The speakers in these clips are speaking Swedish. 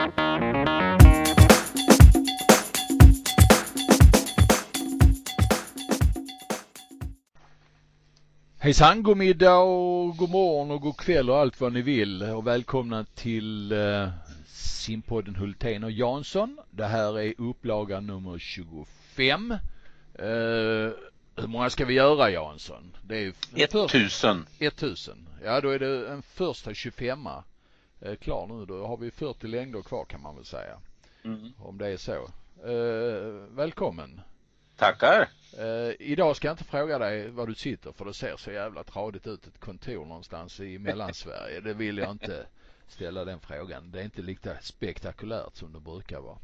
Hejsan, god middag och god morgon och god kväll och allt vad ni vill. Och välkomna till simpodden Hultén och Jansson. Det här är upplaga nummer 25. Hur många ska vi göra, Jansson? Det är 1000. 1000. Ja, då är det en första 25 klar nu. Då har vi 40 längder kvar, kan man väl säga. Om det är så. Välkommen. Tackar. Idag ska jag inte fråga dig var du sitter, för det ser så jävla tradigt ut, ett kontor någonstans i Mellansverige. Det vill jag inte ställa den frågan. Det är inte lika spektakulärt som det brukar vara.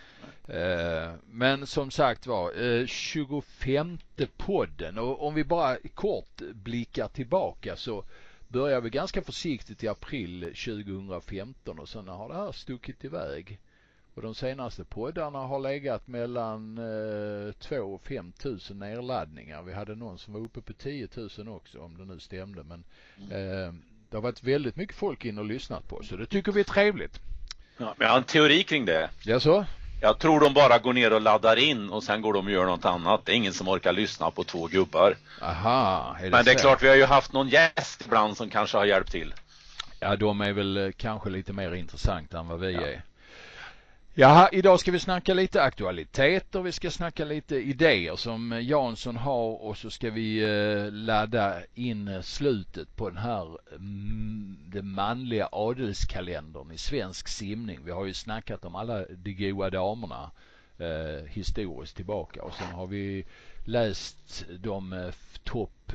Men som sagt var, 25:e podden. Och om vi bara kort blickar tillbaka så börjar vi ganska försiktigt i april 2015 och sen har det här stuckit iväg. Och de senaste poddarna har legat mellan 2 och 5 000 nedladdningar. Vi hade någon som var uppe på 10 000 också, om det nu stämde. Men det har varit väldigt mycket folk in och lyssnat på, så det tycker vi är trevligt. Ja, men jag har en teori kring det. Ja, så? Jag tror de bara går ner och laddar in och sen går de och gör något annat. Det är ingen som orkar lyssna på 2 gubbar. Aha, är det men det är så? klart, vi har ju haft någon gäst ibland som kanske har hjälpt till. Ja, de är väl kanske lite mer intressanta än vad vi är. Ja, idag ska vi snacka lite aktualiteter, vi ska snacka lite idéer som Jansson har och så ska vi ladda in slutet på den här den manliga adelskalendern i svensk simning. Vi har ju snackat om alla de goda damerna historiskt tillbaka och sen har vi läst de topp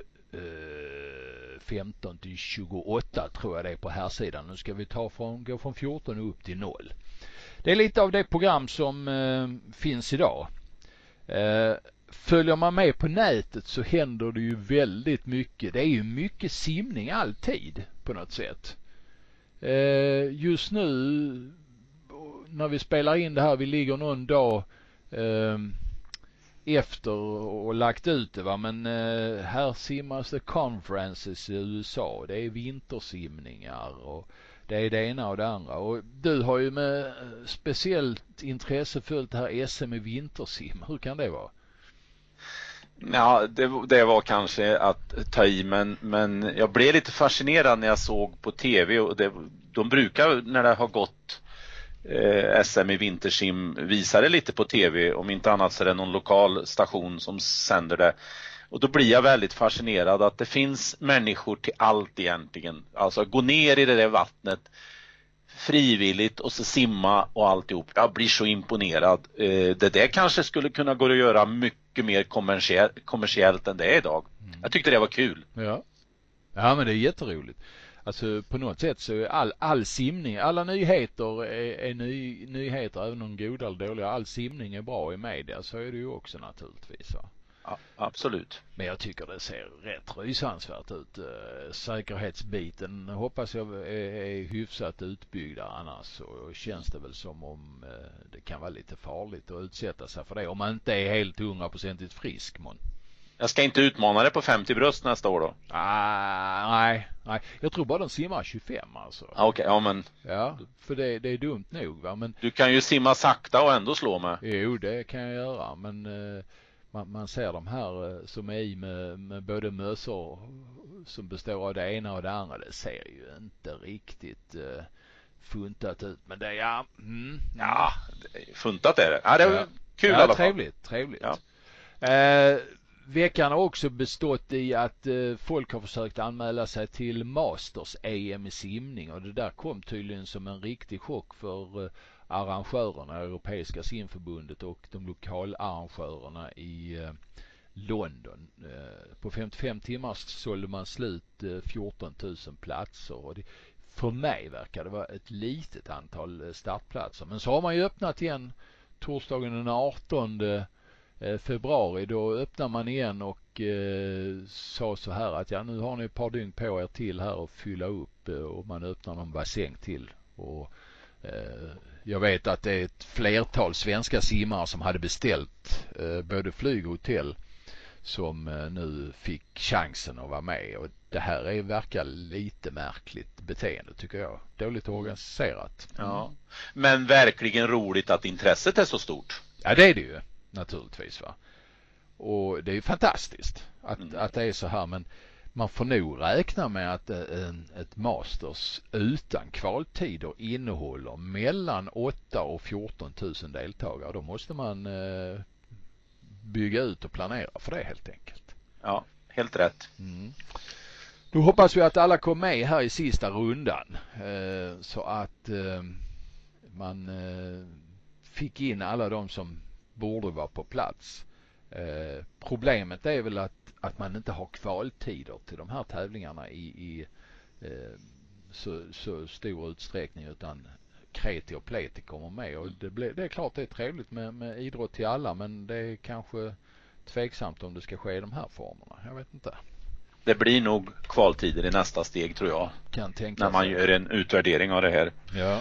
15 till 28 tror jag det är på här sidan. Nu ska vi gå från 14 upp till 0. Det är lite av det program som finns idag. Följer man med på nätet så händer det ju väldigt mycket. Det är ju mycket simning alltid på något sätt. Just nu när vi spelar in det här, vi ligger någon dag efter och lagt ut det, va? Men här simmas det conferences i USA. Det är vintersimningar och det är det ena och det andra. Och du har ju med speciellt intresse följt det här SM i vintersim. Hur kan det vara? Ja, det var kanske att ta i, men jag blev lite fascinerad när jag såg på tv. Och de brukar, när det har gått SM i vintersim, visa det lite på tv. Om inte annat så är det någon lokal station som sänder det. Och då blir jag väldigt fascinerad att det finns människor till allt egentligen. Alltså gå ner i det där vattnet frivilligt och så simma och alltihop. Jag blir så imponerad. Det där kanske skulle kunna gå att göra mycket mer kommersiellt än det är idag. Jag tyckte det var kul. Ja, men det är jätteroligt. Alltså på något sätt så är all simning, alla nyheter är nyheter, även om goda eller dåliga. All simning är bra i media, så är det ju också naturligtvis, va? Ja, absolut. Men jag tycker det ser rätt rysansvärt ut. Säkerhetsbiten hoppas jag är hyfsat utbyggda, annars så känns det väl som om det kan vara lite farligt att utsätta sig för det. Om man inte är helt 100% frisk, man. Jag ska inte utmana det på 50 bröst nästa år då? Nej. Jag tror bara de simmar 25 alltså. Okej, ja men... Ja, för det är dumt nog, va? Men du kan ju simma sakta och ändå slå med. Jo, det kan jag göra, men... Man ser de här som är i med både mössor som består av det ena och det andra. Det ser ju inte riktigt funtat ut. Men det är ja, funtat är det. Ja, det är kul i alla fall. Trevligt. Ja. Veckan har också bestått i att folk har försökt anmäla sig till Masters EM i simning. Och det där kom tydligen som en riktig chock för arrangörerna, Europeiska simförbundet och de lokalarrangörerna i London. På 55 timmar sålde man slut 14 000 platser och för mig verkar det vara ett litet antal startplatser. Men så har man ju öppnat igen torsdagen den 18 februari. Då öppnar man igen och sa så här att nu har ni ett par dygn på er till här och fylla upp, och man öppnar någon bassäng till. Och jag vet att det är ett flertal svenska simmare som hade beställt både flyg och hotell. som nu fick chansen att vara med. Och det här verkar lite märkligt beteende tycker jag. Dåligt organiserat. Ja. Men verkligen roligt att intresset är så stort. Ja, det är det ju naturligtvis, va. Och det är ju fantastiskt att det är så här, men man får nog räkna med att ett Masters utan kvaltider innehåller mellan 8 och 14 000 deltagare. Då måste man bygga ut och planera för det helt enkelt. Ja, helt rätt. Då hoppas vi att alla kom med här i sista rundan så att man fick in alla de som borde vara på plats. Problemet är väl att man inte har kvaltider till de här tävlingarna i så stor utsträckning, utan kreti och pleti kommer med. Och det är klart det är trevligt med idrott till alla, men det är kanske tveksamt om det ska ske i de här formerna. Jag vet inte. Det blir nog kvaltider i nästa steg tror jag. Kan tänka när man sig. Gör en utvärdering av det här. Ja.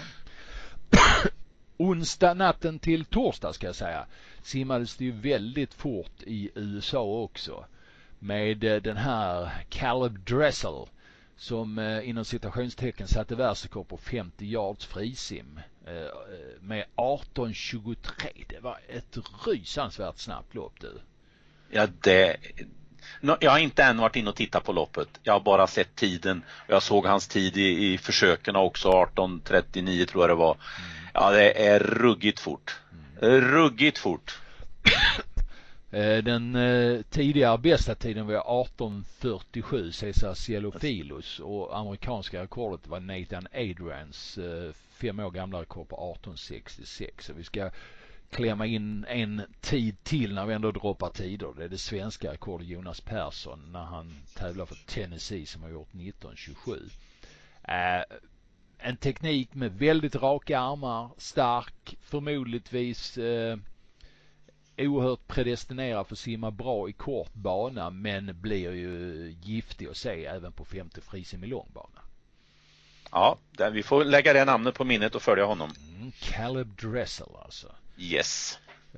Onsdag natten till torsdag ska jag säga simmades det ju väldigt fort i USA också. Med den här Caleb Dressel som inom citationstecken satte världsrekord på 50 yards frisim med 18:23. Det var ett rysansvärt snabbt lopp du. Ja, jag har inte än varit in och tittat på loppet. Jag har bara sett tiden. Jag såg hans tid i försöken också, 18:39 tror jag det var. Ja, det är ruggigt fort. Ruggigt fort. Den tidigare bästa tiden var 18:47 Cesar Cielophilos, och amerikanska rekordet var Nathan Adrians 5 år gamla rekord på 18:66. Så vi ska klämma in en tid till när vi ändå droppar tider. Det är det svenska rekordet Jonas Persson när han tävlar för Tennessee som har gjort 19:27. En teknik med väldigt raka armar, stark, förmodligtvis oerhört predestinerad för att simma bra i kort bana, men blir ju giftig att se även på 50 frisim i långbana. Ja, vi får lägga det namnet på minnet och följa honom. Caleb Dressel alltså. Yes.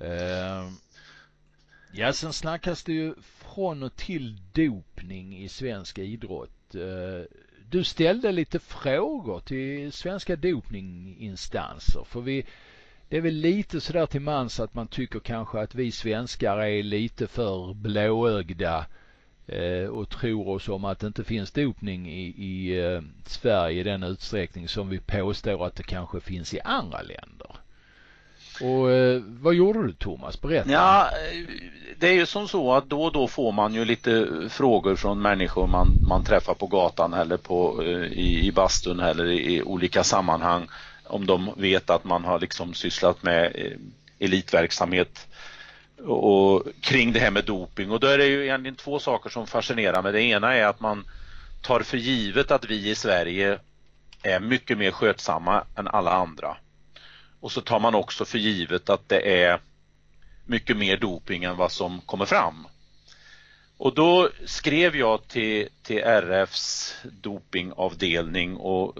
Ja, sen snackas det ju från och till dopning i svensk idrott. Du ställde lite frågor till svenska dopninginstanser, för det är väl lite sådär till mans att man tycker kanske att vi svenskar är lite för blåögda och tror oss om att det inte finns dopning i Sverige i den utsträckning som vi påstår att det kanske finns i andra länder. Och vad gjorde du, Thomas? Berätta. Ja, det är ju som så att då och då får man ju lite frågor från människor man träffar på gatan eller i bastun eller i olika sammanhang, om de vet att man har liksom sysslat med elitverksamhet och kring det här med doping. Och då är det ju egentligen två saker som fascinerar mig. Det ena är att man tar för givet att vi i Sverige är mycket mer skötsamma än alla andra. Och så tar man också för givet att det är mycket mer doping än vad som kommer fram. Och då skrev jag till RFs dopingavdelning och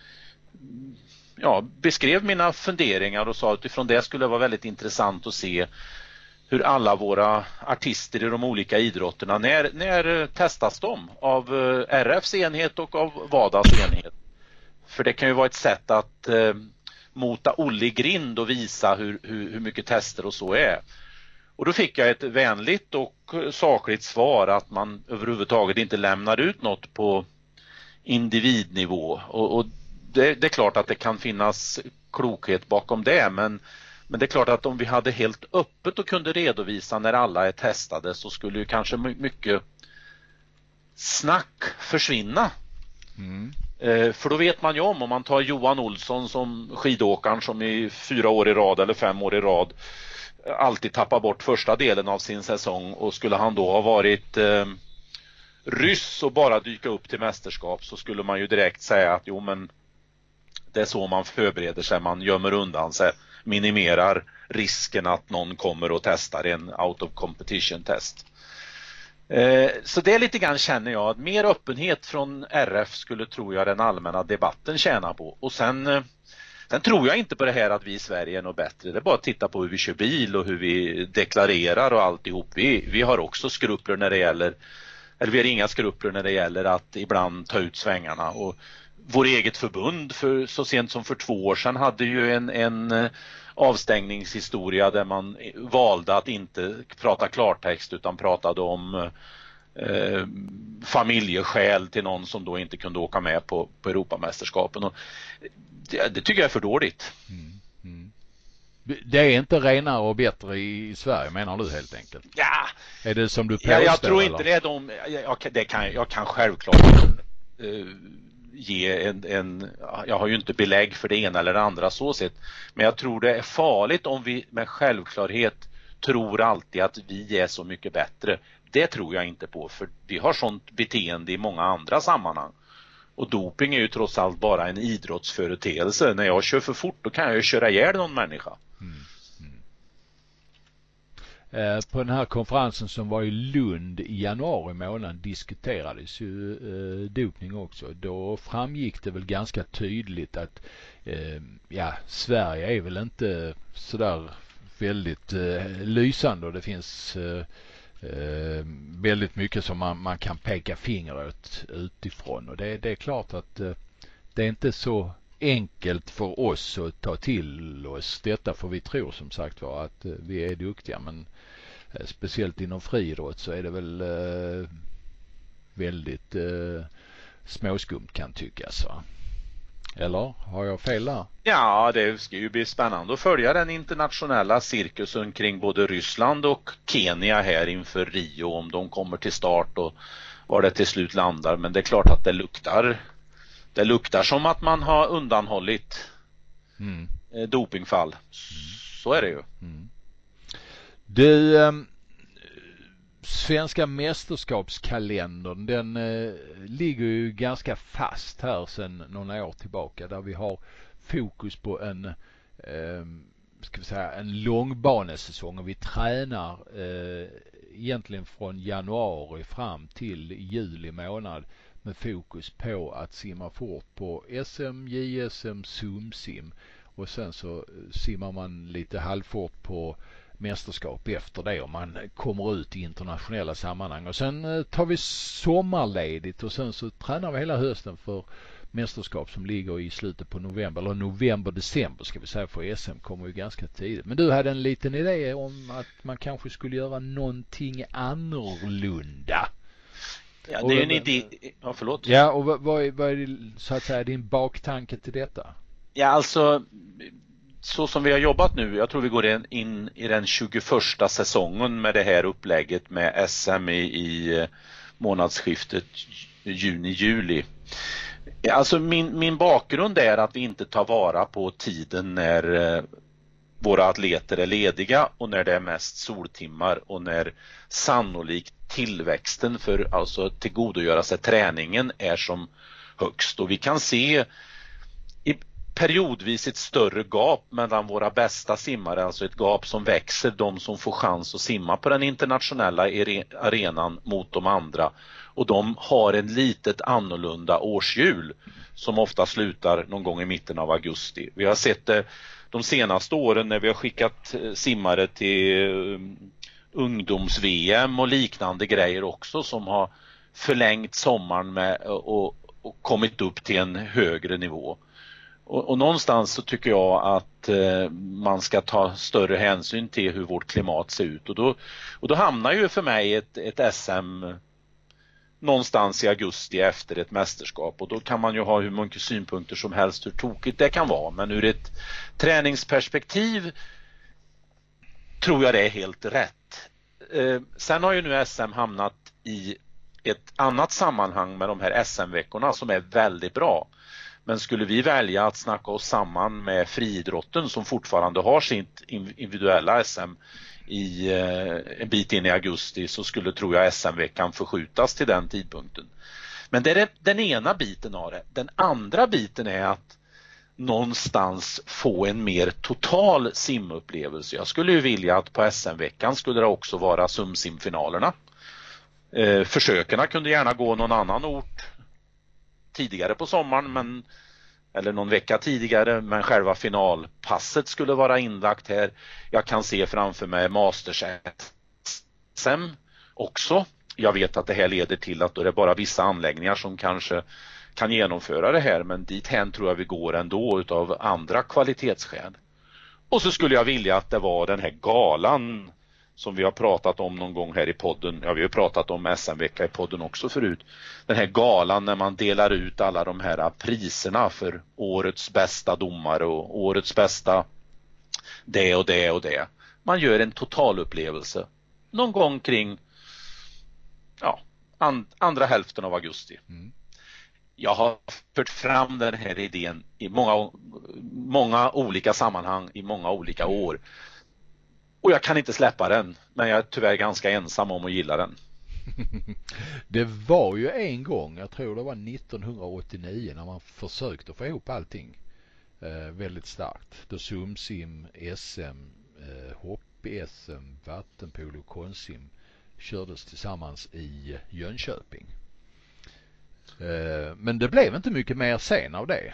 beskrev mina funderingar och sa att utifrån det skulle det vara väldigt intressant att se hur alla våra artister i de olika idrotterna, när testas de av RFs enhet och av WADAs enhet. För det kan ju vara ett sätt att mota Olle i grind och visa hur mycket tester och så är. Och då fick jag ett vänligt och sakligt svar att man överhuvudtaget inte lämnar ut något på individnivå. Och det är klart att det kan finnas klokhet bakom det, men det är klart att om vi hade helt öppet och kunde redovisa när alla är testade, så skulle ju kanske mycket snack försvinna. För då vet man ju om man tar Johan Olsson som skidåkaren som i 4 år i rad eller 5 år i rad alltid tappar bort första delen av sin säsong, och skulle han då ha varit ryss och bara dyka upp till mästerskap, så skulle man ju direkt säga att jo, men det är så man förbereder sig, man gömmer undan sig, minimerar risken att någon kommer och testar en out of competition test. Så det är lite grann, känner jag, att mer öppenhet från RF skulle, tror jag, den allmänna debatten tjäna på. Och sen Sen tror jag inte på det här att vi i Sverige är något bättre. Det är bara att titta på hur vi kör bil och hur vi deklarerar och alltihop. Vi har också skrupler när det gäller, eller vi har inga skrupler när det gäller att ibland ta ut svängarna. Och vår eget förbund för så sent som för 2 år sedan hade ju en avstängningshistoria där man valde att inte prata klartext utan pratade om familjeskäl till någon som då inte kunde åka med på Europamästerskapen. Och det tycker jag är för dåligt. Det är inte renare och bättre i Sverige, menar du helt enkelt? Ja. Är det som du påstår? Jag tror inte eller? Det är jag kan självklart ge jag har ju inte belägg för det ena eller det andra så sett. Men jag tror det är farligt om vi med självklarhet tror alltid att vi är så mycket bättre. Det tror jag inte på, för vi har sånt beteende i många andra sammanhang. Och doping är ju trots allt bara en idrottsföreteelse. När jag kör för fort då kan jag ju köra ihjäl någon människa. På den här konferensen som var i Lund i januari månad diskuterades ju dopning också. Då framgick det väl ganska tydligt att Sverige är väl inte sådär väldigt lysande, och det finns väldigt mycket som man kan peka finger åt utifrån, och det är klart att det är inte så enkelt för oss att ta till oss detta, för vi tror som sagt var att vi är duktiga, men speciellt inom friidrott så är det väl väldigt småskumt kan tyckas, va? Eller har jag fel där? Ja, det ska ju bli spännande att följa den internationella cirkusen kring både Ryssland och Kenya här inför Rio, om de kommer till start och var det till slut landar. Men det är klart att det luktar som att man har undanhållit dopingfall. Så är det ju. Svenska mästerskapskalendern, den ligger ju ganska fast här sedan några år tillbaka, där vi har fokus på en långbanesäsong, och vi tränar egentligen från januari fram till juli månad med fokus på att simma fort på SM, JSM, SumSim, och sen så simmar man lite halvfort på mästerskap efter det om man kommer ut i internationella sammanhang, och sen tar vi sommarledigt och sen så tränar vi hela hösten för mästerskap som ligger i slutet på november, eller november-december ska vi säga, för SM kommer ju ganska tidigt. Men du hade en liten idé om att man kanske skulle göra någonting annorlunda. Ja, det är en idé. Ja, förlåt. Ja, och vad är det, så att säga, din baktanke till detta? Ja, alltså så som vi har jobbat nu, jag tror vi går in i den 21:a säsongen med det här upplägget med SM i månadsskiftet juni-juli. Alltså min bakgrund är att vi inte tar vara på tiden när våra atleter är lediga och när det är mest soltimmar och när sannolikt tillväxten för alltså tillgodogöra sig träningen är som högst. Och vi kan se periodvis ett större gap mellan våra bästa simmare, alltså ett gap som växer, de som får chans att simma på den internationella arenan mot de andra, och de har en litet annorlunda årshjul som ofta slutar någon gång i mitten av augusti. Vi har sett det de senaste åren när vi har skickat simmare till ungdoms-VM och liknande grejer också, som har förlängt sommaren med och kommit upp till en högre nivå. Och någonstans så tycker jag att man ska ta större hänsyn till hur vårt klimat ser ut. Och då hamnar ju för mig ett SM någonstans i augusti efter ett mästerskap. Och då kan man ju ha hur mycket synpunkter som helst hur tokigt det kan vara. Men ur ett träningsperspektiv tror jag det är helt rätt. Sen har ju nu SM hamnat i ett annat sammanhang med de här SM-veckorna som är väldigt bra. Men skulle vi välja att snacka oss samman med friidrotten som fortfarande har sitt individuella SM i en bit in i augusti, så skulle, tror jag, SM-veckan förskjutas till den tidpunkten. Men det är den ena biten av det. Den andra biten är att någonstans få en mer total simupplevelse. Jag skulle ju vilja att på SM-veckan skulle det också vara SumSim-finalerna. Försökerna kunde gärna gå någon annan ort tidigare på sommaren, men eller någon vecka tidigare, men själva finalpasset skulle vara inlagt här. Jag kan se framför mig Masters SM också. Jag vet att det här leder till att då är det bara vissa anläggningar som kanske kan genomföra det här, men dit hän tror jag vi går ändå utav andra kvalitetsskäl. Och så skulle jag vilja att det var den här galan som vi har pratat om någon gång här i podden. Ja, vi har pratat om SM-vecka i podden också förut. Den här galan när man delar ut alla de här priserna för årets bästa domare och årets bästa det och det och det. Man gör en totalupplevelse någon gång kring andra hälften av augusti. Jag har fört fram den här idén i många olika sammanhang i många olika år. Och jag kan inte släppa den, men jag är tyvärr ganska ensam om att gilla den. Det var ju en gång, jag tror det var 1989, när man försökte få ihop allting väldigt starkt. Då SumSim, SM, hopp-SM, vattenpolo och konsim kördes tillsammans i Jönköping. Men det blev inte mycket mer sen av det.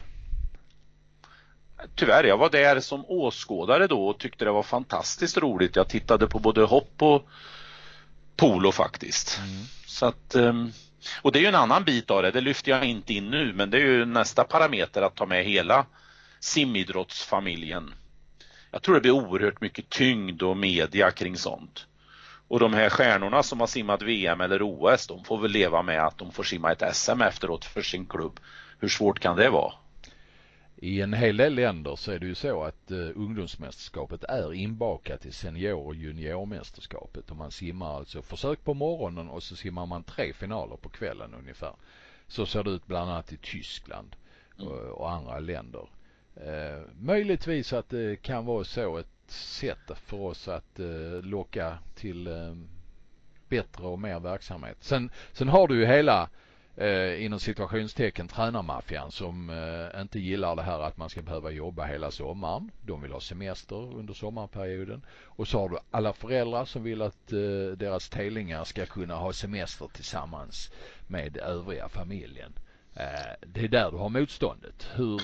Tyvärr, jag var där som åskådare då och tyckte det var fantastiskt roligt. Jag tittade på både hopp och polo faktiskt. Så att, och det är ju en annan bit av det. Det lyfter jag inte in nu, men det är ju nästa parameter att ta med hela simidrottsfamiljen. Jag tror det blir oerhört mycket tyngd och media kring sånt. Och de här stjärnorna som har simmat VM eller OS, de får väl leva med att de får simma ett SM efteråt för sin klubb. Hur svårt kan det vara? I en hel del länder så är det ju så att ungdomsmästerskapet är inbakat i senior- och juniormästerskapet. Och man simmar alltså försök på morgonen och så simmar man 3 finaler på kvällen ungefär. Så ser det ut bland annat i Tyskland och andra länder. Möjligtvis att det kan vara så ett sätt för oss att locka till bättre och mer verksamhet. Sen har du ju hela inom situationstecken tränarmaffian som inte gillar det här att man ska behöva jobba hela sommaren. De vill ha semester under sommarperioden. Och så har du alla föräldrar som vill att deras tävlingar ska kunna ha semester tillsammans med övriga familjen. Det är där du har motståndet. Hur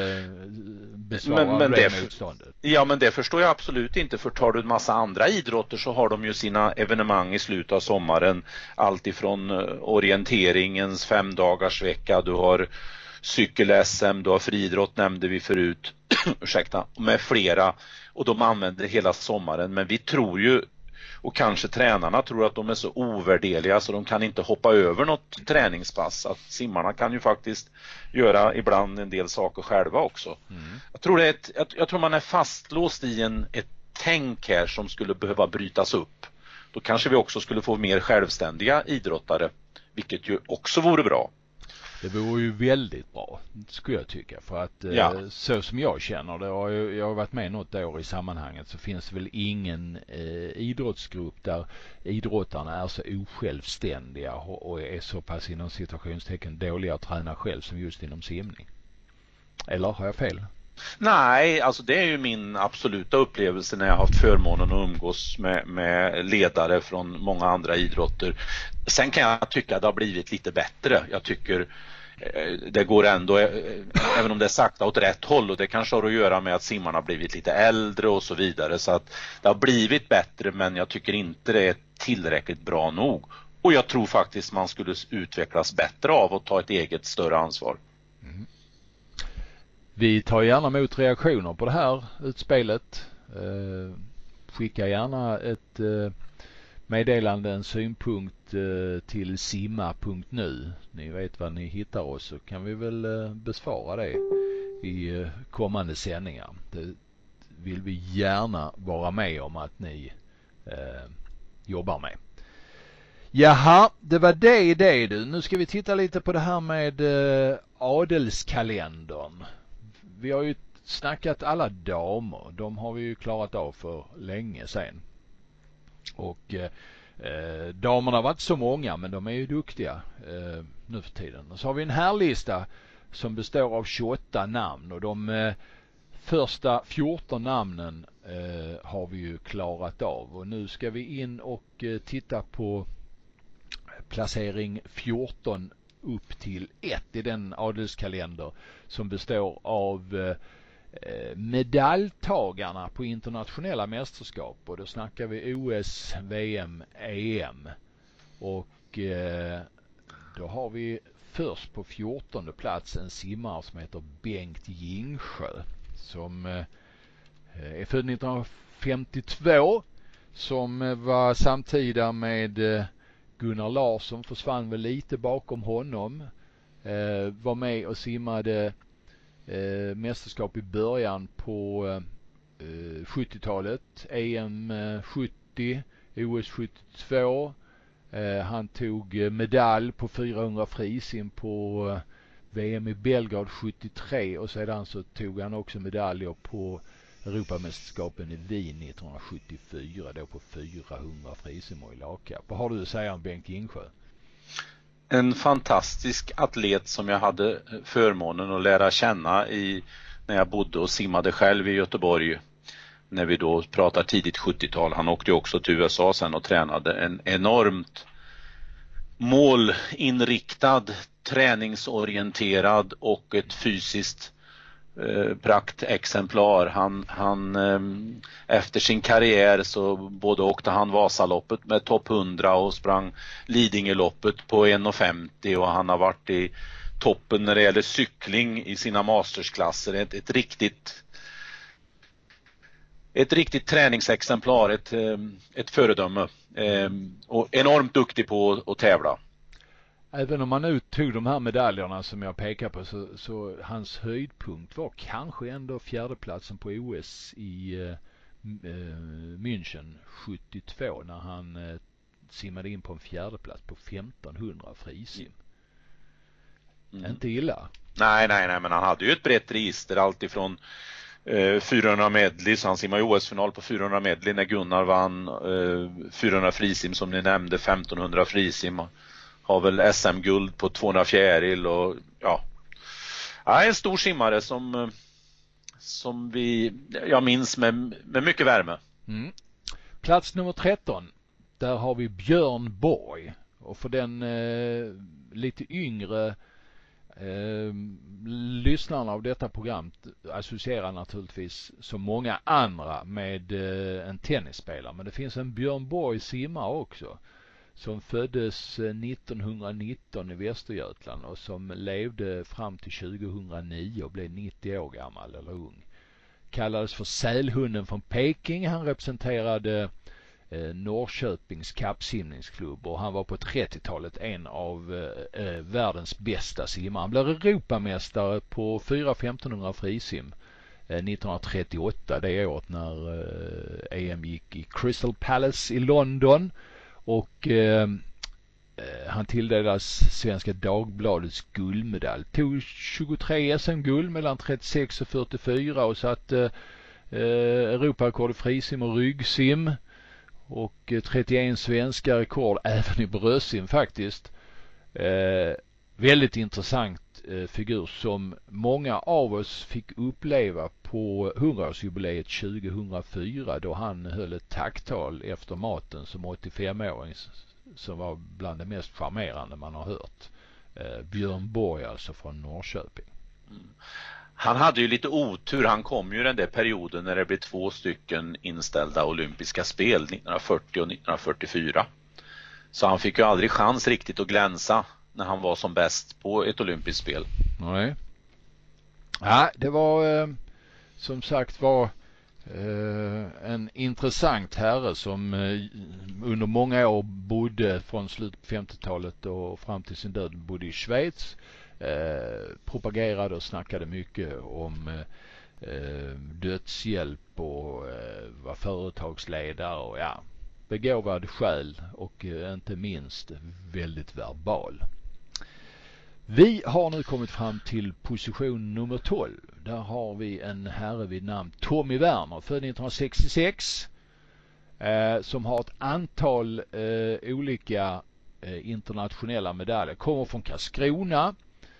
besvarar du motståndet? Ja, men det förstår jag absolut inte. För tar du en massa andra idrotter så har de ju sina evenemang i slutet av sommaren. Allt ifrån orienteringens 5-dagarsvecka, du har cykel-SM, du har friidrott nämnde vi förut, ursäkta, med flera. Och de använder hela sommaren. Men vi tror ju, och kanske tränarna tror att de är så ovärdeliga så de kan inte hoppa över något träningspass. Att simmarna kan ju faktiskt göra ibland en del saker själva också. Jag tror man är fastlåst i ett tänk här som skulle behöva brytas upp. Då kanske vi också skulle få mer självständiga idrottare, vilket ju också vore bra. Det vore ju väldigt bra, skulle jag tycka. För att så som jag känner det, och jag har varit med något år i sammanhanget, så finns det väl ingen idrottsgrupp där idrottarna är så osjälvständiga och är så pass inom situationstecken dåliga att träna själv som just inom simning. Eller har jag fel? Nej, alltså det är ju min absoluta upplevelse när jag har haft förmånen att umgås med ledare från många andra idrotter. Sen kan jag tycka att det har blivit lite bättre. Jag tycker det går ändå, även om det är sakta åt rätt håll, och det kanske har att göra med att simmarna har blivit lite äldre och så vidare, så att det har blivit bättre, men jag tycker inte det är tillräckligt bra nog. Och jag tror faktiskt man skulle utvecklas bättre av att ta ett eget större ansvar. Vi tar gärna emot reaktioner på det här utspelet. Skicka gärna ett meddelande, en synpunkt till simma.nu. Ni vet vad ni hittar oss, så kan vi väl besvara det i kommande sändningar. Det vill vi gärna vara med om att ni jobbar med. Jaha, det var det du. Nu ska vi titta lite på det här med adelskalendern. Vi har ju snackat alla damer. De har vi ju klarat av för länge sedan. Och damerna var inte så många, men de är ju duktiga nu för tiden. Och så har vi en här lista som består av 28 namn. Och de första 14 namnen har vi ju klarat av. Och nu ska vi in och titta på placering 14 upp till 1 i den adelskalender som består av medaljtagarna på internationella mästerskap, och då snackar vi OS, VM, EM. Och då har vi först på 14:e plats en simmare som heter Bengt Gingsjö, som är född 1952, som var samtida med Gunnar Larsson, försvann väl lite bakom honom, var med och simmade mästerskap i början på 70-talet, EM 70, OS 72. Han tog medalj på 400 frisim på VM i Belgrad 73, och sedan så tog han också medaljer på Europamästerskapen i Wien 1974, då på 400 frisim och i lagkapp. Vad har du att säga om Bengt Gingsjö? En fantastisk atlet som jag hade förmånen att lära känna när jag bodde och simmade själv i Göteborg. När vi då pratar tidigt 70-tal. Han åkte också till USA sen och tränade. En enormt målinriktad, träningsorienterad och ett fysiskt praktexemplar. Han efter sin karriär så både åkte han Vasaloppet med topp 100 och sprang Lidingöloppet på 1,50, och han har varit i toppen när det gäller cykling i sina mastersklasser. Ett riktigt träningsexemplar, ett föredöme, och enormt duktig på att tävla. Även om man nu tog de här medaljerna som jag pekar på, så hans höjdpunkt var kanske ändå fjärdeplatsen på OS i München 72, när han simmade in på en fjärdeplats på 1500 frisim. Inte illa. Nej, men han hade ju ett brett register, allt ifrån 400 medley, så han simmade i OS-final på 400 medley när Gunnar vann, 400 frisim som ni nämnde, 1500 frisim, har väl SM-guld på 200 fjäril, och ja, en stor simmare som jag minns med mycket värme. Plats nummer 13, där har vi Björn Borg, och för den lite yngre lyssnarna av detta program associerar naturligtvis som många andra med en tennisspelare, men det finns en Björn Borg simmare också, som föddes 1919 i Västergötland och som levde fram till 2009 och blev 90 år gammal eller ung. Kallades för Sälhunden från Peking. Han representerade Norrköpings kappsimningsklubb, och han var på 30-talet en av världens bästa simmare. Han blev Europamästare på 4-1500 frisim 1938, det året när EM gick i Crystal Palace i London, och han tilldelades Svenska Dagbladets guldmedalj. Tog 23 SM-guld mellan 36 och 44 och satte Europarekord i frisim och ryggsim, och 31 svenska rekord även i bröstsim faktiskt. Väldigt intressant figur som många av oss fick uppleva på 100-årsjubileet 2004, då han höll ett tacktal efter maten som 85-åring som var bland det mest charmerande man har hört. Björn Borg alltså från Norrköping. Han hade ju lite otur. Han kom ju den där perioden när det blev 2 stycken inställda olympiska spel, 1940 och 1944. Så han fick ju aldrig chans riktigt att glänsa när han var som bäst på ett olympiskt spel. Nej. Ja, det var som sagt var en intressant herre som under många år bodde från slutet på 50-talet och fram till sin död bodde i Schweiz. Propagerade och snackade mycket om dödshjälp och var företagsledare och begåvad själ och inte minst väldigt verbal. Vi har nu kommit fram till position nummer 12. Där har vi en herre vid namn Tommy Werner, född 1966, som har ett antal olika internationella medaljer. Kommer från Karlskrona.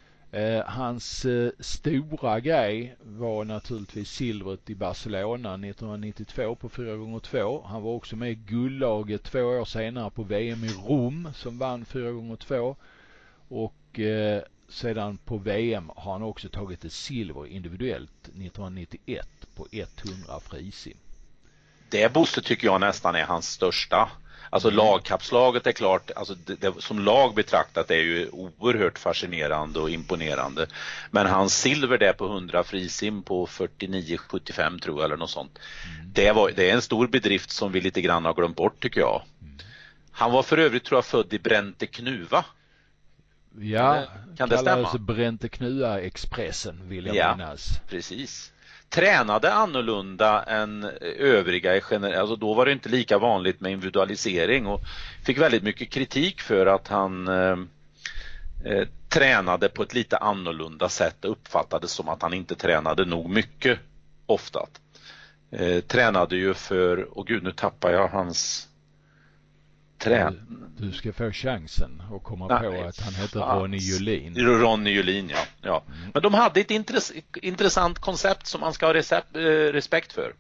Hans stora grej var naturligtvis silvret i Barcelona 1992 på 4x2. Han var också med i guldlaget 2 år senare på VM i Rom som vann 4x2. Och och sedan på VM har han också tagit ett silver individuellt 1991 på 100 frisim. Det Bosse tycker jag nästan är hans största. Alltså lagkapslaget är klart, alltså det, som lag betraktat är ju oerhört fascinerande och imponerande. Men hans silver där på 100 frisim på 49,75 tror jag eller något sånt. Det är en stor bedrift som vi lite grann har glömt bort tycker jag. Han var för övrigt tror jag född i Brente Knuva. Ja, kan det stämma? Brente Knuva Expressen vill jag minnas. Precis. Tränade annorlunda än övriga alltså då var det inte lika vanligt med individualisering och fick väldigt mycket kritik för att han tränade på ett lite annorlunda sätt och uppfattades som att han inte tränade nog mycket ofta. Tränade ju för, gud nu tappar jag hans Du ska få chansen att komma på att han heter Ronny Julin. Ronny Julin, ja. Men de hade ett intressant koncept som man ska ha respekt för.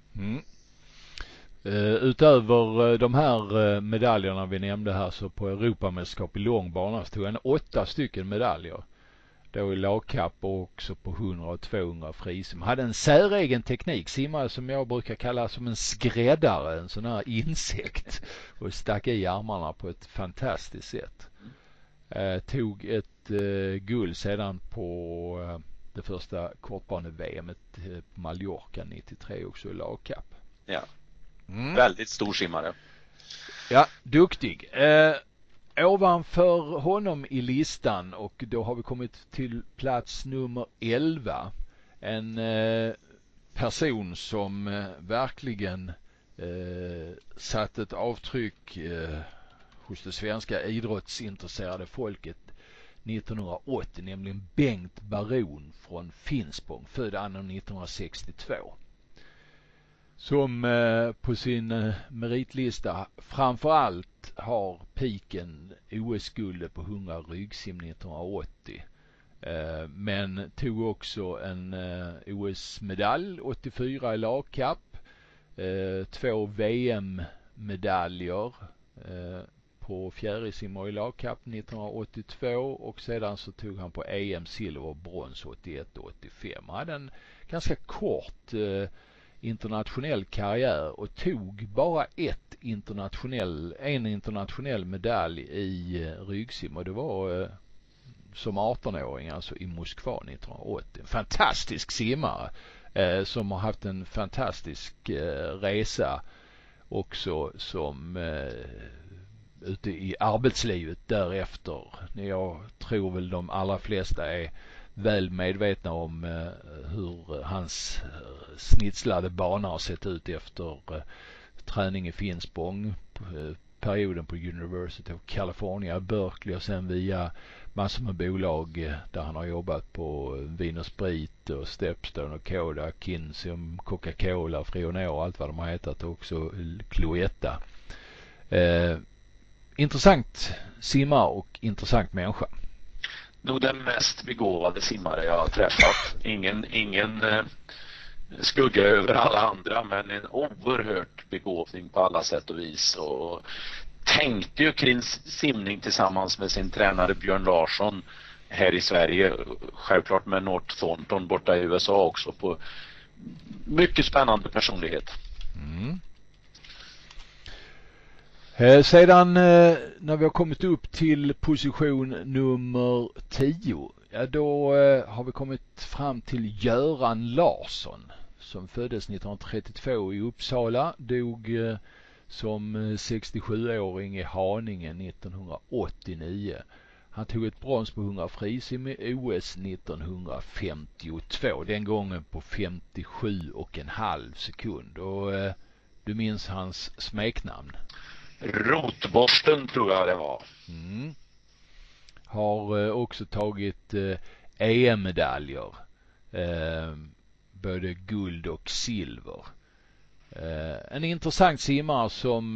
Utöver de här medaljerna vi nämnde här så på Europamästerskap i långbana så tog han 8 stycken medaljer. Då i lagkapp och också på 100 och 200 frisim. Hade en säregen teknik, simmade som jag brukar kalla som en skräddare, en sån här insekt och stack i armarna på ett fantastiskt sätt. Tog ett guld sedan på det första kortbane-VM på Mallorca 93 också i lagkapp. Ja, väldigt stor simmare. Ja, duktig. Ovanför honom i listan och då har vi kommit till plats nummer 11. En person som verkligen satt ett avtryck hos det svenska idrottsintresserade folket 1980, nämligen Bengt Baron från Finspång, född anno 1962. Som på sin meritlista framförallt har piken OS-guldet på 100 ryggsim 1980. Men tog också en OS-medalj 84 i lagkapp. 2 VM-medaljer på fjärilsim och i lagkapp 1982 och sedan så tog han på EM silver och brons 81 och 85. Han hade en ganska kort internationell karriär och tog bara en internationell medalj i ryggsim och det var som 18-åring alltså i Moskva 1980. En fantastisk simmare som har haft en fantastisk resa också som ute i arbetslivet därefter. Jag tror väl de allra flesta är väl medvetna om hur hans snitslade bana har sett ut efter träning i Finspång, perioden på University of California, Berkeley och sen via massor med bolag där han har jobbat på Vin & Sprit och Stepstone och Kodak, Kinsey, Coca-Cola, Frionor och allt vad de har hetat och också Cloetta. Intressant simmare och intressant människa. Nog den mest begåvade simmare jag har träffat. Ingen skugga över alla andra, men en oerhört begåvning på alla sätt och vis. Och tänkte ju kring simning tillsammans med sin tränare Björn Larsson här i Sverige. Självklart med North Thornton borta i USA också, på mycket spännande personlighet. Sedan när vi har kommit upp till position nummer 10, ja, då har vi kommit fram till Göran Larsson som föddes 1932 i Uppsala, dog som 67-åring i Haninge 1989. Han tog ett brons på 100 frisim i OS 1952, den gången på 57,5 sekund. Och du minns hans smeknamn? Rotborsten tror jag det var. Har också tagit EM-medaljer. Både guld och silver. En intressant simmare som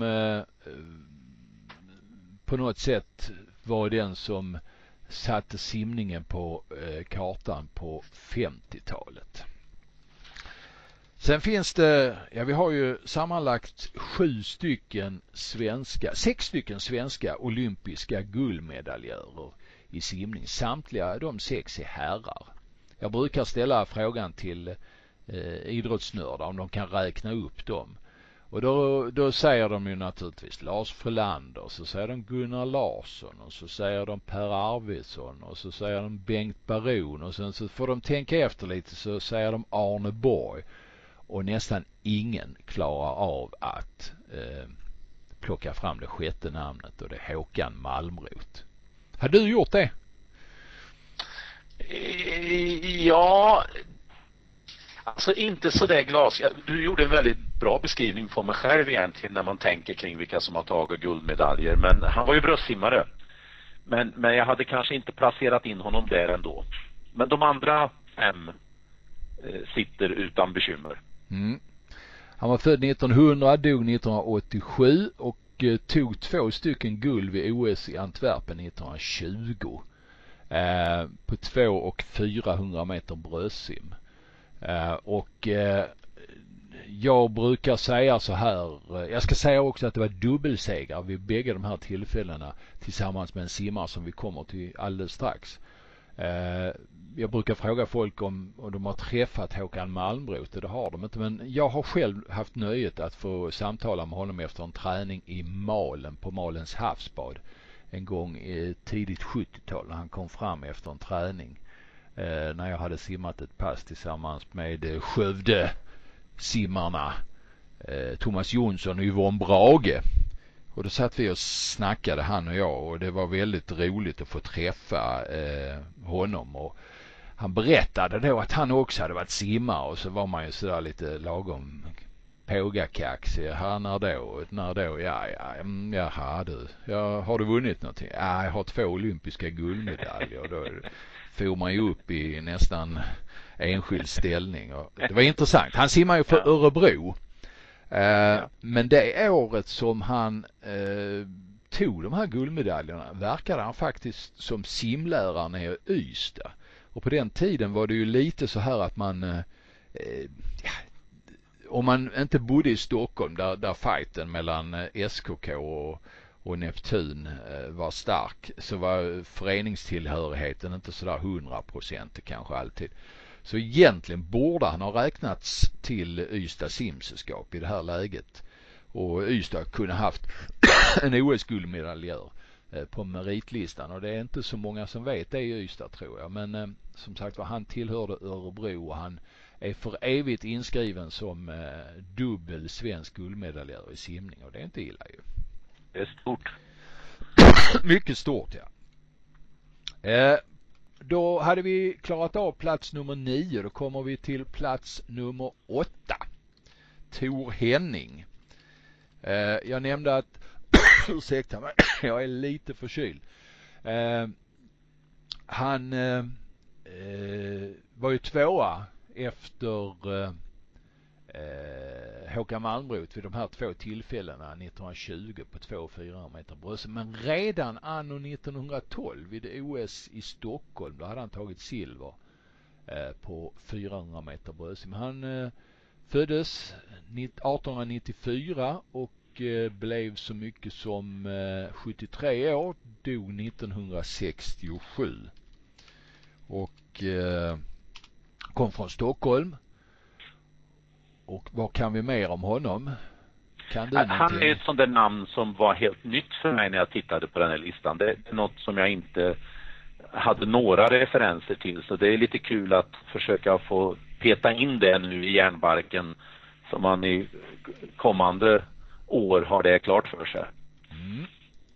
på något sätt var den som satte simningen på kartan på 50-talet. Sen finns det, ja, vi har ju sammanlagt 6 stycken svenska olympiska guldmedaljörer i simning. Samtliga de 6 är herrar. Jag brukar ställa frågan till idrottsnördar om de kan räkna upp dem. Och då säger de ju naturligtvis Lars Frölander, så säger de Gunnar Larsson, och så säger de Per Arvidsson, och så säger de Bengt Baron, och sen så får de tänka efter lite, så säger de Arne Borg, och nästan ingen klarar av att plocka fram det 6:e namnet, och det är Håkan Malmrot. Har du gjort det? Ja, alltså inte så där glas. Du gjorde en väldigt bra beskrivning på mig själv egentligen när man tänker kring vilka som har tagit guldmedaljer. Men han var ju bröstsimmare. Men jag hade kanske inte placerat in honom där ändå. Men de andra 5 sitter utan bekymmer. Mm. Han var född 1900, dog 1987 och tog 2 stycken guld vid OS i Antwerpen 1920 på 200 och 400 meter bröstsim. Jag brukar säga så här, jag ska säga också att det var dubbelseger vid bägge de här tillfällena tillsammans med en simmare som vi kommer till alldeles strax. Jag brukar fråga folk om de har träffat Håkan Malmrot, och det har de inte, men jag har själv haft nöjet att få samtala med honom efter en träning i Malen på Malens havsbad en gång i tidigt 70-tal, när han kom fram efter en träning när jag hade simmat ett pass tillsammans med Skövde simmarna Thomas Jonsson och Yvonne Brage. Och då satt vi och snackade, han och jag, och det var väldigt roligt att få träffa honom. Och han berättade då att han också hade varit simmare, och så var man ju sådär lite lagom pågakaxig. När då? Jaha du. Har du vunnit någonting? Ja, jag har 2 olympiska guldmedaljer. Och då får man ju upp i nästan enskild ställning. Och det var intressant. Han simmar ju för Örebro. Men det året som han tog de här guldmedaljerna verkade han faktiskt som simlärare nere i Ystad. Och på den tiden var det ju lite så här att man om man inte bodde i Stockholm där fighten mellan SKK och Neptun var stark, så var föreningstillhörigheten inte sådär 100% kanske alltid. Så egentligen borde han ha räknats till Ystad simsällskap i det här läget. Och Ystad kunde haft en OS-guldmedaljör på meritlistan. Och det är inte så många som vet det i Ystad, tror jag. Men som sagt var, han tillhörde Örebro, och han är för evigt inskriven som dubbel svensk guldmedaljör i simning. Och det är inte illa ju. Det är stort. Mycket stort, ja. Då hade vi klarat av plats nummer 9. Då kommer vi till plats nummer 8. Tor Henning. Jag nämnde att ursäkta mig, jag är lite förkyld. Han var ju 2:a efter Håkan Malmrot vid de här 2 tillfällena 1920 på 200 och 400 meter bröst. Men redan anno 1912 vid OS i Stockholm, då hade han tagit silver på 400 meter bröst. Men han föddes 1894 och blev så mycket som 73 år, dog 1967 och kom från Stockholm. Och vad kan vi mer om honom? Kan du han är ett sånt där namn som var helt nytt för mig när jag tittade på den här listan. Det är något som jag inte hade några referenser till, så det är lite kul att försöka få peta in det nu i hjärnbarken, så man i kommande år har det klart för sig. Mm.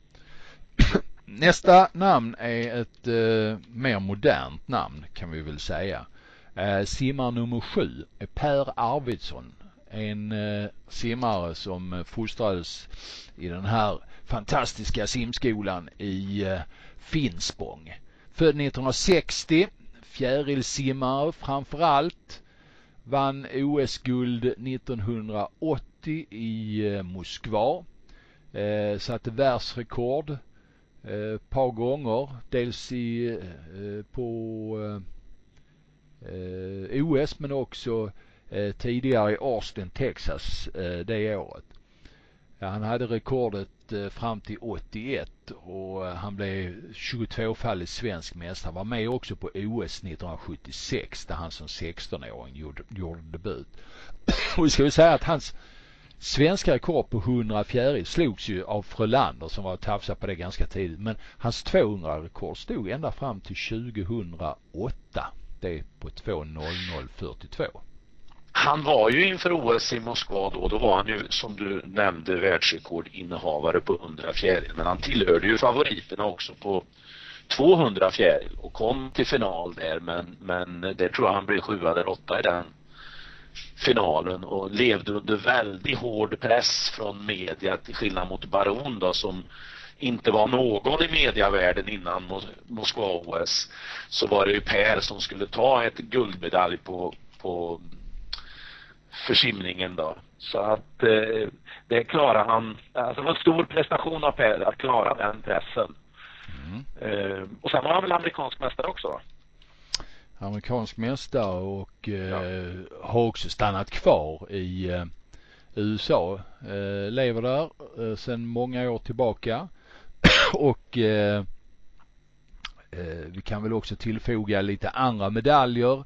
Nästa namn är ett mer modernt namn, kan vi väl säga. Simmar nummer 7 är Per Arvidsson, en simmare som fostrades i den här fantastiska simskolan i Finspång. Född 1960, fjärilsimmare framförallt, vann OS-guld 1980 i Moskva, satte världsrekord par gånger, dels på OS men också tidigare i Austin, Texas det året. Ja, han hade rekordet fram till 81 och han blev 22-fallig svensk mästare. Var med också på OS 1976 där han som 16-åring gjorde debut. Och vi ska väl säga att hans svenska rekord på 100 fjäril slogs ju av Frölander som var tafsa på det ganska tidigt. Men hans 200-rekord stod ända fram till 2008. Det är på 2:00:42. Han var ju inför OS i Moskva då var han ju som du nämnde världsrekordinnehavare på 100 fjäril. Men han tillhörde ju favoriterna också på 200 fjäril och kom till final där. Men det tror jag han blev 7 eller 8 i den finalen och levde under väldigt hård press från media till skillnad mot Baron då som inte var någon i mediavärlden innan Moskva-OS. Så var det ju Per som skulle ta ett guldmedalj på försimningen då. Så att det klarar han. Alltså det var en stor prestation av Per att klara den pressen. Och sen var han väl amerikansk mästare också va? Amerikansk mästare och har också stannat kvar i USA. Lever där sedan många år tillbaka. Och vi kan väl också tillfoga lite andra medaljer.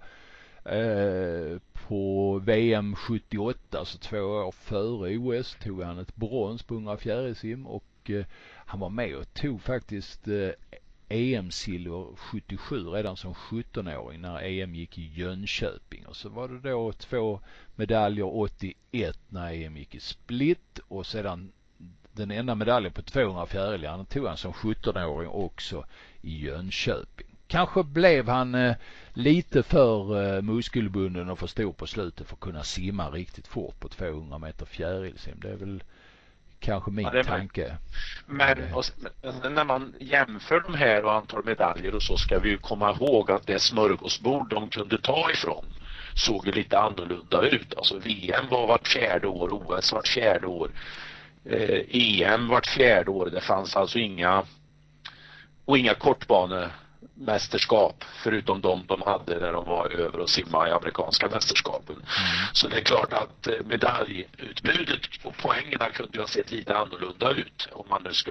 På VM 78, alltså 2 år före OS, tog han ett brons på 100 fjärilsim och han var med och tog faktiskt EM-silver 77 redan som 17-åring när EM gick i Jönköping. Och så var det då 2 medaljer 81 när EM gick i Split och sedan den enda medaljen på 200 fjäril han tog han som 17-åring också i Jönköping. Kanske blev han lite för muskelbunden och för stor på slutet för att kunna simma riktigt fort på 200 meter fjärilsim. Det är väl kanske min tanke. Men när man jämför de här och antal medaljer och så ska vi ju komma ihåg att det smörgåsbord de kunde ta ifrån såg lite annorlunda ut. Alltså VM var vart 4:e år, OS vart 4:e år, EM vart 4:e år. Det fanns alltså inga kortbanemästerskap förutom de hade när de var över och simma i amerikanska mästerskapen. Så det är klart att medaljutbudet och poängerna kunde ju ha sett lite annorlunda ut om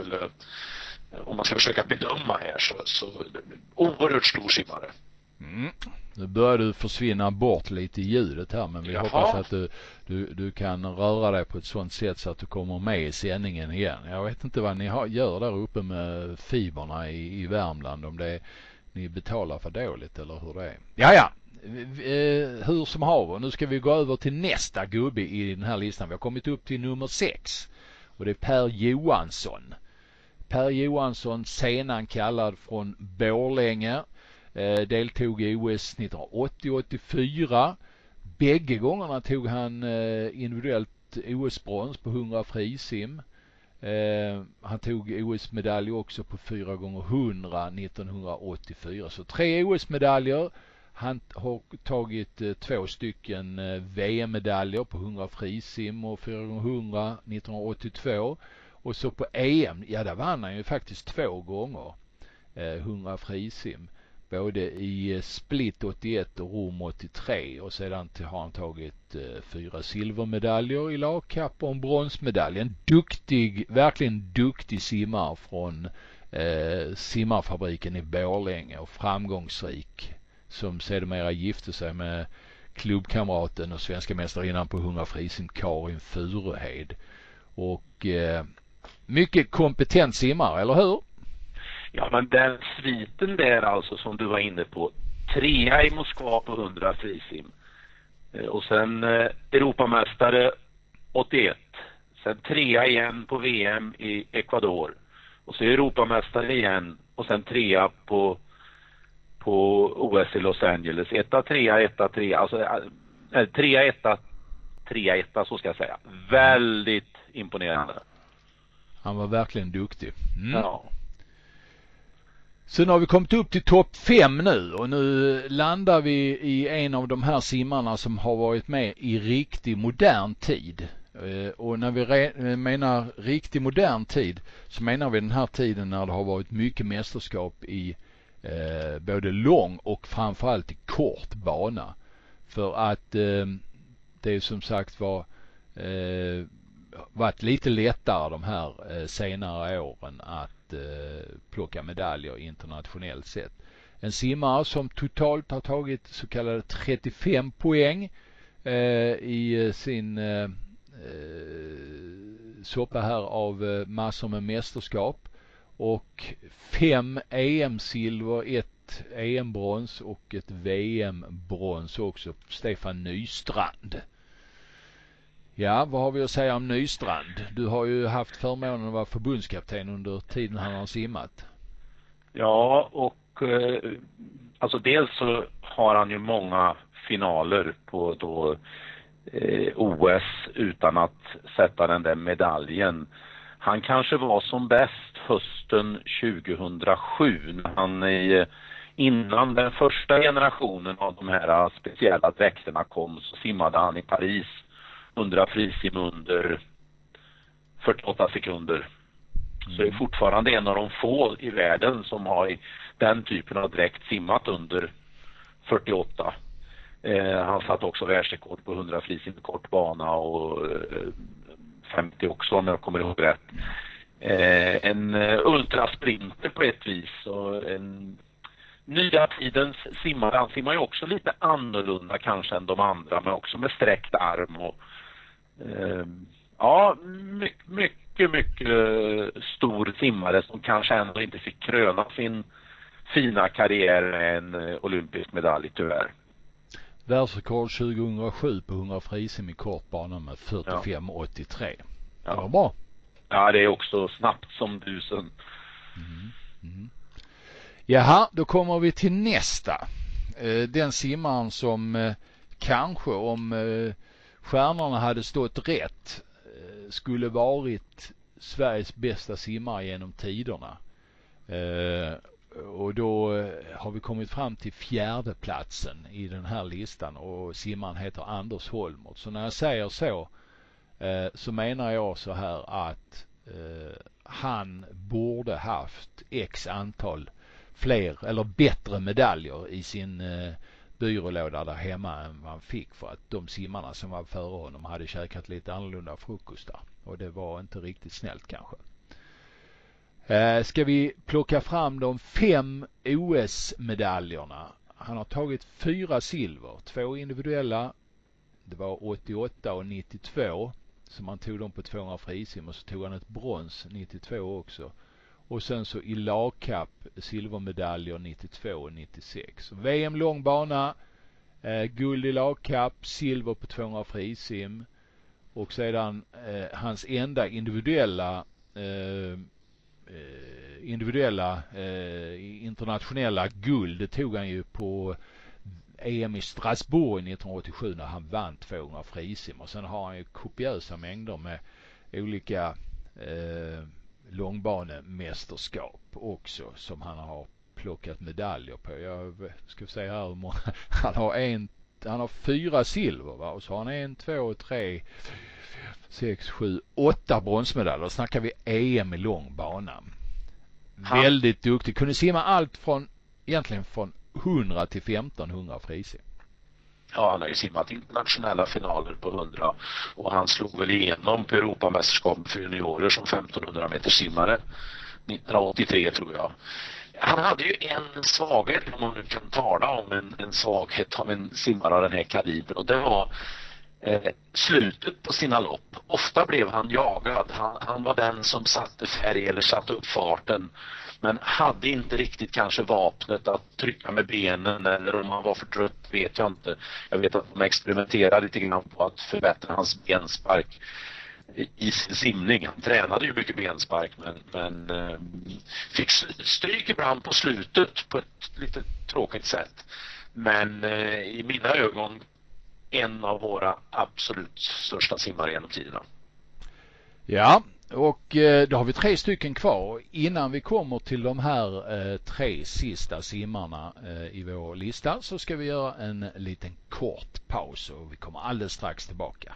man ska försöka bedöma här så oerhört stor simmare. Nu börjar du försvinna bort lite i ljudet här men vi hoppas att du kan röra dig på ett sånt sätt så att du kommer med i sändningen igen. Jag vet inte vad ni gör där uppe med fiberna i Värmland, om det är ni betalar för dåligt eller hur det är. Ja. Hur som haver, nu ska vi gå över till nästa gubbe i den här listan. Vi har kommit upp till nummer 6 och det är Per Johansson. Per Johansson, senan kallad från Borlänge. Deltog i OS 1980-84. Bägge gångerna tog han individuellt OS-brons på 100 frisim. Han tog OS-medalj också på 4x100 1984. Så 3 OS-medaljer. Han har tagit 2 stycken VM-medaljer på 100 frisim och 4x100 1982. Och så på EM, där vann han ju faktiskt 2 gånger 100 frisim. Både i Split 81 och Rom 83 och sedan har han tagit 4 silvermedaljer i lagkapp och en bronsmedalj. En verkligen duktig simmare från simmarfabriken i Borlänge och framgångsrik som sedermera gifte sig med klubbkamraten och svenska mästarinnan på 100 frisim Karin Furuhed. Och mycket kompetent simmare, eller hur? Ja, men den sviten där alltså som du var inne på. 3 i Moskva på 100 frisim. Och sen Europamästare 81. Sen 3 igen på VM i Ecuador. Och så Europamästare igen. Och sen 3 på OS i Los Angeles. 1-3. Alltså 3-1 så ska jag säga. Väldigt imponerande. Han var verkligen duktig. Ja. Sen har vi kommit upp till topp 5 nu och nu landar vi i en av de här simmarna som har varit med i riktig modern tid. Och när vi menar riktig modern tid så menar vi den här tiden när det har varit mycket mästerskap i både lång och framförallt i kort bana. För att det som sagt var varit lite lättare de här senare åren att plocka medaljer internationellt sett. En simmare som totalt har tagit så kallade 35 poäng i sin soppa här av massor med mästerskap, och 5 EM-silver, 1 EM-brons och ett VM-brons också. Stefan Nystrand. Ja, vad har vi att säga om Nystrand? Du har ju haft förmånen att vara förbundskapten under tiden han har simmat. Ja, och alltså dels så har han ju många finaler på då OS utan att sätta den där medaljen. Han kanske var som bäst hösten 2007 när han innan den första generationen av de här speciella dräkterna kom, så simmade han i Paris 100 frisim under 48 sekunder. Så är fortfarande en av de få i världen som har den typen av dräkt simmat under 48. Han satt också världsrekord på 100 frisim i kort bana och 50 också om jag kommer ihåg rätt. En ultrasprinter på ett vis, och en nya tidens simmare. Han simmar ju också lite annorlunda kanske än de andra, men också med sträckt arm och ja, mycket stor simmare som kanske ändå inte fick kröna sin fina karriär med en olympisk medalj tyvärr. Världsrekord 2007 på 100 frisim i kort bana med 45,83. Ja. Det var bra. Ja, det är också snabbt som dusen. Jaha, då kommer vi till nästa. Den simmaren som kanske om stjärnorna hade stått rätt skulle varit Sveriges bästa simmare genom tiderna. Och då har vi kommit fram till 4:e platsen i den här listan, och simmaren heter Anders Holmert. Så när jag säger så menar jag så här att han borde haft x antal fler eller bättre medaljer i sin byrålåda där hemma än vad han fick, för att de simmarna som var före honom hade käkat lite annorlunda frukost där, och det var inte riktigt snällt kanske. Ska vi plocka fram de 5 OS-medaljerna. Han har tagit 4 silver, 2 individuella, det var 88 och 92 som han tog dem på 200 frisim, och så tog han ett brons 92 också. Och sen så i lagkapp silvermedaljer 92 och 96. VM långbana, guld i lagkapp, silver på 200 frisim, och sedan hans enda individuella internationella guld, det tog han ju på EM i Strasbourg 1987 när han vann 200 frisim, och sen har han ju kopiösa mängder med olika långbanemästerskap också som han har plockat medaljer på. Jag ska säga här hur många han har 4 silver, va? Och så har han 1, 2, 3, 6, 7, 8 bronsmedaljer. Då snackar vi EM i långbana. Väldigt duktig. Kunde simma allt från 100 till 1500 frisim. Ja, han har ju simmat internationella finaler på 100, och han slog väl igenom på Europamästerskap för juniorer som 1500 meter simmare 1983 tror jag. Han hade ju en svaghet, om man nu kan tala om en svaghet av en simmare av den här kalibern, och det var slutet på sina lopp. Ofta blev han jagad. Han var den som satte färg eller satte upp farten, men hade inte riktigt kanske vapnet att trycka med benen, eller om han var för trött vet jag inte. Jag vet att de experimenterade lite grann på att förbättra hans benspark i sin simning. Han tränade ju mycket benspark, men fick stryk ibland på slutet på ett lite tråkigt sätt. Men i mina ögon en av våra absolut största simmare genom tiderna. Ja, och då har vi 3 stycken kvar. Innan vi kommer till de här 3 sista simmarna i vår lista så ska vi göra en liten kort paus, och vi kommer alldeles strax tillbaka.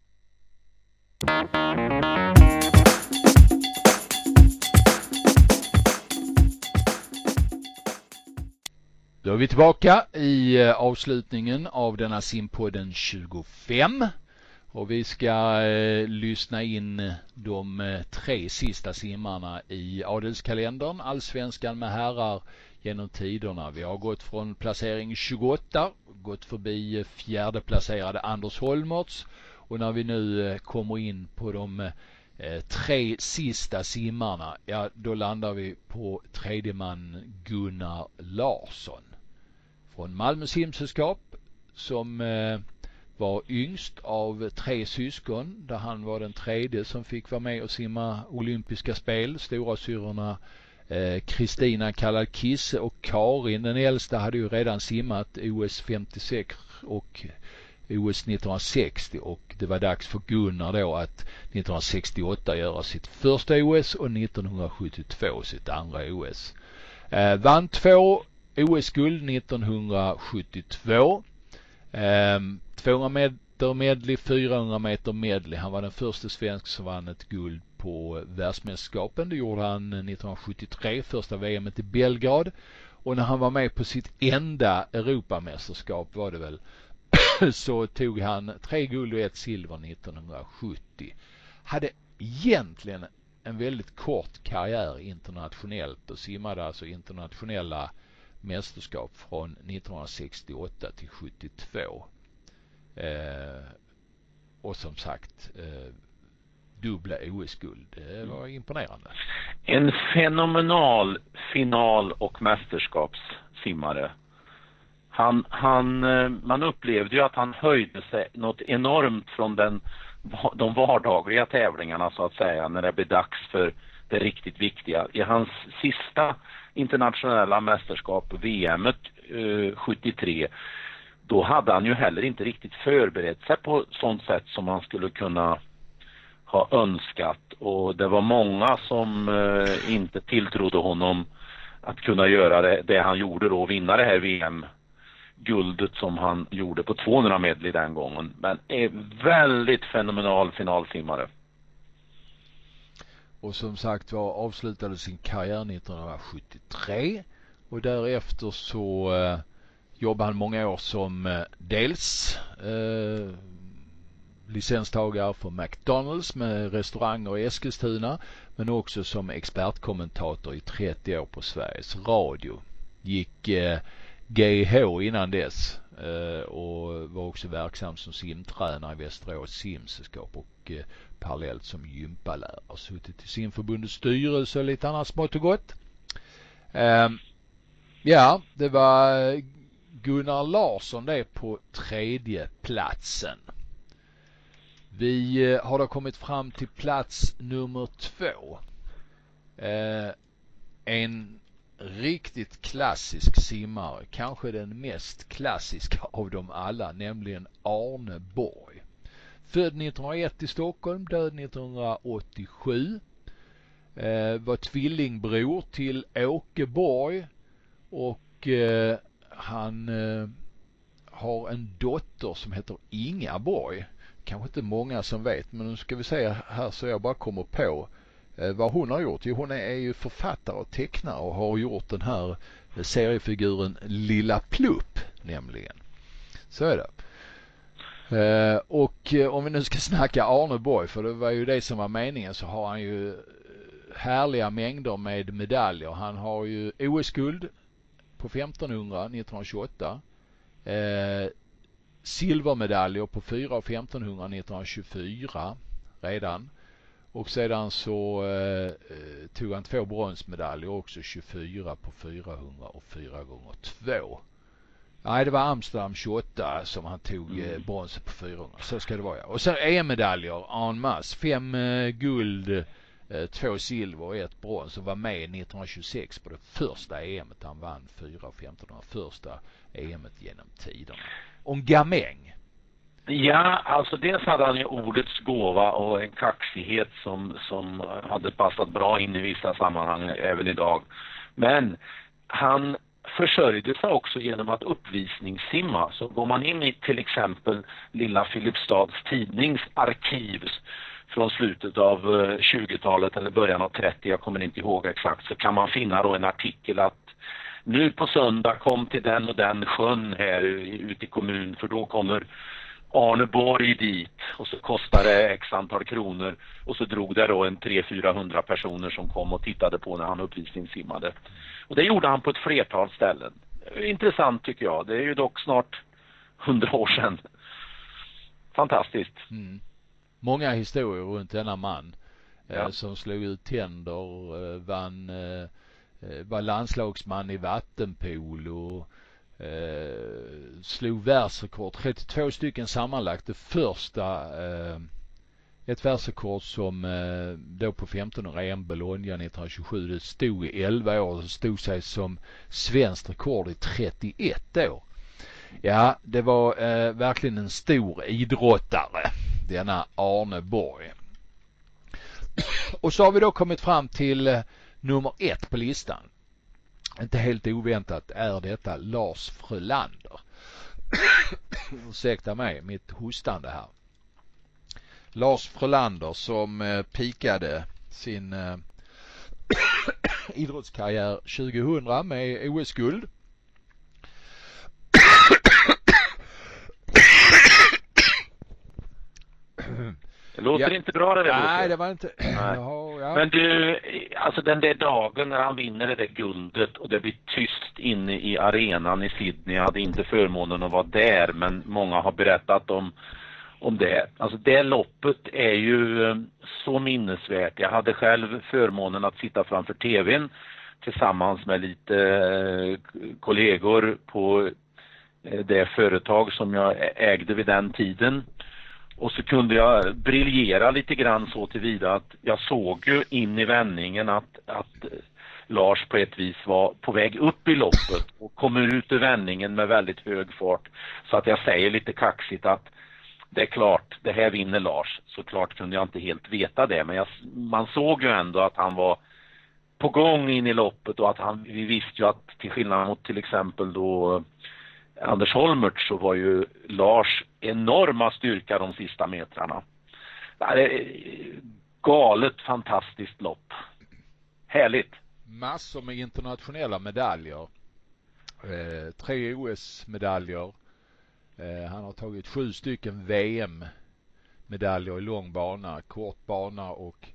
Då är vi tillbaka i avslutningen av denna simpodden 25. Och vi ska lyssna in de 3 sista simmarna i adelskalendern, allsvenskan med herrar genom tiderna. Vi har gått från placering 28, gått förbi fjärde placerade Anders Holmertz, och när vi nu kommer in på de 3 sista simmarna, ja, då landar vi på tredje man Gunnar Larsson från Malmö simsällskap, som var yngst av 3 syskon, där han var den tredje som fick vara med och simma olympiska spel. Stora syrorna Kristina kallad Kisse och Karin, den äldsta, hade ju redan simmat OS 56 och OS 1960, och det var dags för Gunnar då att 1968 göra sitt första OS och 1972 sitt andra OS. Vann 2 OS-guld 1972. 200 meter medley, 400 meter medley. Han var den första svensk som vann ett guld på världsmästerskapen. Det gjorde han 1973, första VM:et i Belgrad. Och när han var med på sitt enda Europamästerskap, var det väl, så tog han 3 guld och 1 silver 1970. Hade egentligen en väldigt kort karriär internationellt och simmade alltså internationella mästerskap från 1968 till 72. Och som sagt, dubbla OS-guld. Det var imponerande. En fenomenal final- och mästerskapssimmare. Man upplevde ju att han höjde sig något enormt från de vardagliga tävlingarna, så att säga, när det blev dags för det riktigt viktiga. I hans sista internationella mästerskap, VM:et 73, då hade han ju heller inte riktigt förberett sig på sånt sätt som man skulle kunna ha önskat, och det var många som inte tilltrodde honom att kunna göra det han gjorde då, vinna det här VM-guldet som han gjorde på 200 medley den gången. Men är väldigt fenomenal finalsimmare. Och som sagt avslutade sin karriär 1973, och därefter så jobbade han många år som dels licenstagare för McDonald's med restauranger i Eskilstuna, men också som expertkommentator i 30 år på Sveriges Radio. Gick GH innan dess och var också verksam som simtränare i Västerås simsällskap och parallellt som gympalärare. Suttit i simförbundets styrelse och lite annat smått och gott. Ja, det var Gunnar Larsson det på 3:e platsen. Vi har då kommit fram till plats nummer 2. En riktigt klassisk simmare, kanske den mest klassiska av dem alla, nämligen Arne Borg. Född 1901 i Stockholm, död 1987. Var tvillingbror till Åke Borg, och han har en dotter som heter Inga Borg. Kanske inte många som vet, men nu ska vi se här så jag bara kommer på vad hon har gjort. Jo, hon är ju författare och tecknare och har gjort den här seriefiguren Lilla Plupp nämligen. Så är det. Och om vi nu ska snacka Arne Borg, för det var ju det som var meningen, så har han ju härliga mängder med medaljer. Han har ju OS-guld på 1500 1928. Silvermedaljer på 4 och 1500 1924 redan. Och sedan så tog han 2 bronsmedaljer också, 24 på 400 och 4x2. Nej, det var Amsterdam 28 som han tog brons på 400. Så ska det vara, ja. Och sen EM-medaljer en masse. 5 guld, 2 silver och 1 brons, och var med 1926 på det första EMet. Han vann 4 och 1500, första EMet genom tiderna. Om gamäng. Ja, alltså dels hade han ju ordets gåva och en kaxighet som hade passat bra in i vissa sammanhang även idag. Men han försörjde sig också genom att uppvisningssimma. Så går man in i till exempel Lilla Filipstads tidningsarkiv från slutet av 20-talet eller början av 30, jag kommer inte ihåg exakt, så kan man finna då en artikel att nu på söndag kom till den och den sjön här ute i kommun, för då kommer Arne Borg dit och så kostade det x antal kronor och så drog det då en 300-400 personer som kom och tittade på när han uppvisningssimmade. Och det gjorde han på ett flertal ställen. Intressant tycker jag. Det är ju dock snart 100 år sedan. Fantastiskt. Mm. Många historier runt denna man Ja. som slog ut tänder, var landslagsman i vattenpolo, slog världsrekord, 32 stycken sammanlagt. Det första ett världsrekord som då på 15 EM Bologna 1927, det stod i 11 år och stod sig som svenskt rekord i 31 år. Ja, det var verkligen en stor idrottare, denna Arne Borg. Och så har vi då kommit fram till nummer 1 på listan. Inte helt oväntat är detta Lars Frölander. Ursäkta mig, mitt hostande här. Lars Frölander som pikade sin idrottskarriär 2000 med OS-guld. Det låter inte bra det där. Nej, det var inte. Ja. Men du, alltså den där dagen när han vinner det där guldet och det blir tyst inne i arenan i Sydney. Jag hade inte förmånen att vara där, men många har berättat om det. Alltså det loppet är ju så minnesvärt. Jag hade själv förmånen att sitta framför tvn tillsammans med lite kollegor på det företag som jag ägde vid den tiden. Och så kunde jag briljera lite grann så tillvida att jag såg ju in i vändningen att Lars på ett vis var på väg upp i loppet och kommer ut ur vändningen med väldigt hög fart. Så att jag säger lite kaxigt att det är klart, det här vinner Lars. Såklart kunde jag inte helt veta det, men man såg ju ändå att han var på gång in i loppet och att vi visste ju att till skillnad mot till exempel då Anders Holmert så var ju Lars enorma styrka de sista metrarna. Det är galet fantastiskt lopp. Härligt. Massor med internationella medaljer. 3 OS-medaljer. Han har tagit 7 stycken VM-medaljer i lång bana, kort bana och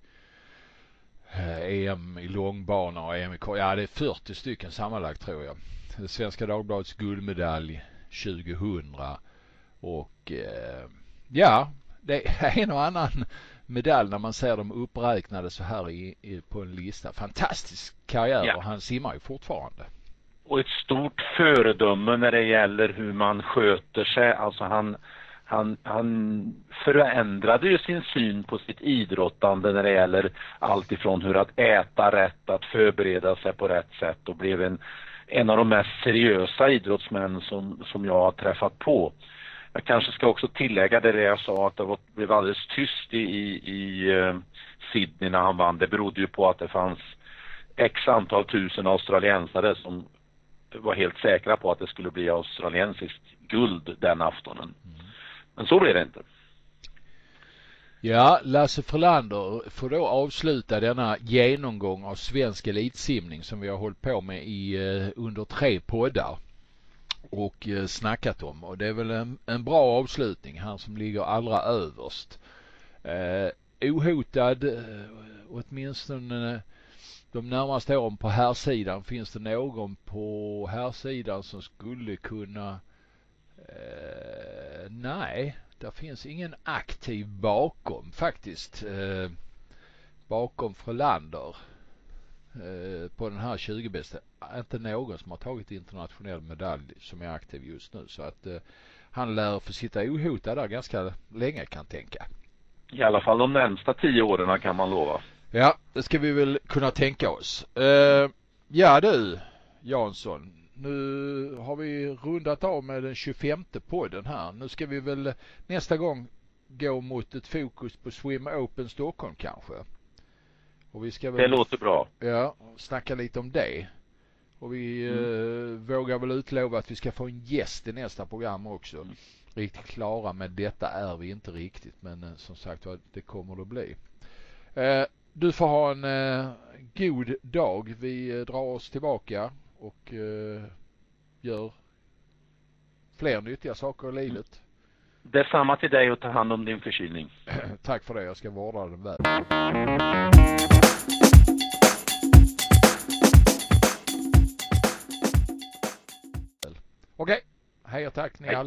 EM i långbana och EM i kort. Ja, det är 40 stycken sammanlagt tror jag. Svenska Dagbladets guldmedalj 2000 och ja, det är en och annan medalj när man ser dem uppräknade så här på en lista. Fantastisk karriär, ja. Och han simmar ju fortfarande. Och ett stort föredöme när det gäller hur man sköter sig. Alltså han förändrade ju sin syn på sitt idrottande när det gäller allt ifrån hur att äta rätt, att förbereda sig på rätt sätt och blev en av de mest seriösa idrottsmän som jag har träffat på. Jag kanske ska också tillägga det jag sa att det blev alldeles tyst i Sydney när han vann. Det berodde ju på att det fanns x antal tusen australiensare som var helt säkra på att det skulle bli australiensiskt guld den aftonen. Men så blev det inte. Ja, Lasse Frölander får då avsluta denna genomgång av svensk elitsimning som vi har hållit på med under 3 poddar och snackat om. Och det är väl en bra avslutning, han som ligger allra överst. Ohotad, åtminstone de närmaste åren på här sidan. Finns det någon på här sidan som skulle kunna... nej, det finns ingen aktiv bakom faktiskt. Bakom Frölander på den här 20 bästa. Inte någon som har tagit internationell medalj som är aktiv just nu. Så att han lär få sitta ohotad där ganska länge kan tänka. I alla fall de närmsta 10 åren kan man lova. Ja, det ska vi väl kunna tänka oss. Ja du, Jansson. Nu har vi rundat av med den 25:e podden här. Nu ska vi väl nästa gång gå mot ett fokus på Swim Open Stockholm kanske. Och vi ska väl, det låter bra. Ja, snacka lite om det. Och vi vågar väl utlova att vi ska få en gäst i nästa program också. Riktigt klara med detta är vi inte riktigt, men som sagt det kommer det att bli. Du får ha en god dag. Vi drar oss tillbaka och gör fler nyttiga saker i livet. Detsamma till dig och ta hand om din förkylning. Tack för det, jag ska vårda den väl. Okej, hej och tack ni alla.